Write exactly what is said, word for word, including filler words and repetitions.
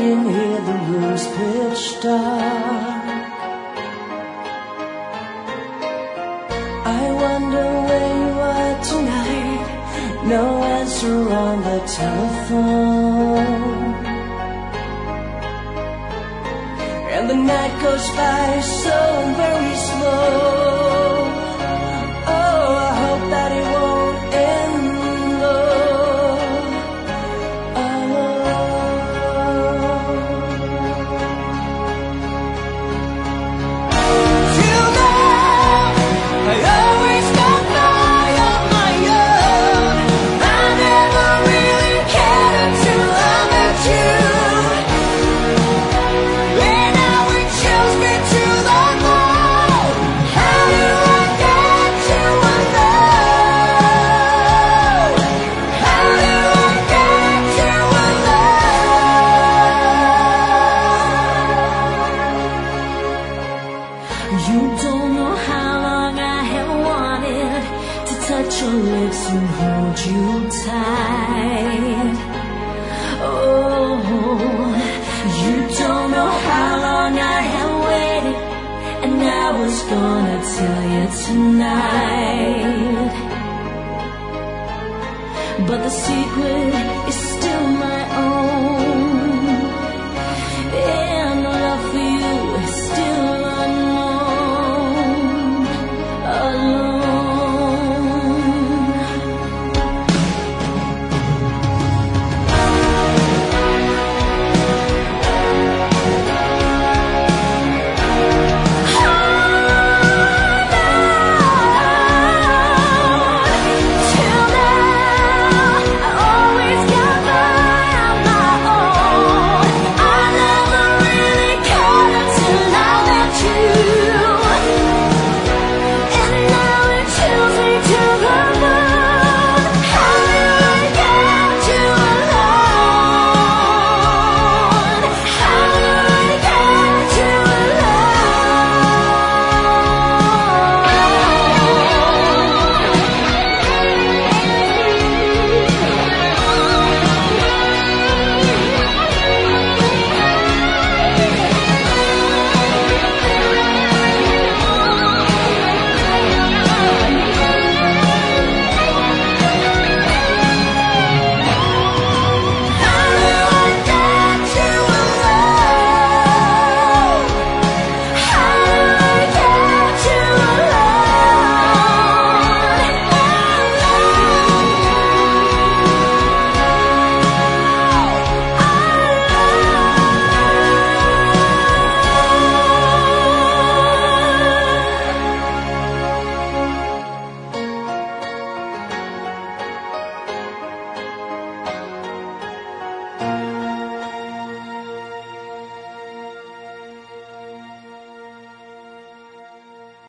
laying here, the room's pitch dark. I wonder where you are tonight. No answer on the telephone, and the night goes by so very slow. Oh, I hope that it won't end though. Till now, I always got by on my own. I never really cared until I met you. You don't know how long I have wanted to touch your lips and hold you tight. Oh, you don't know how long I have waited, and I was gonna tell you tonight. But the secret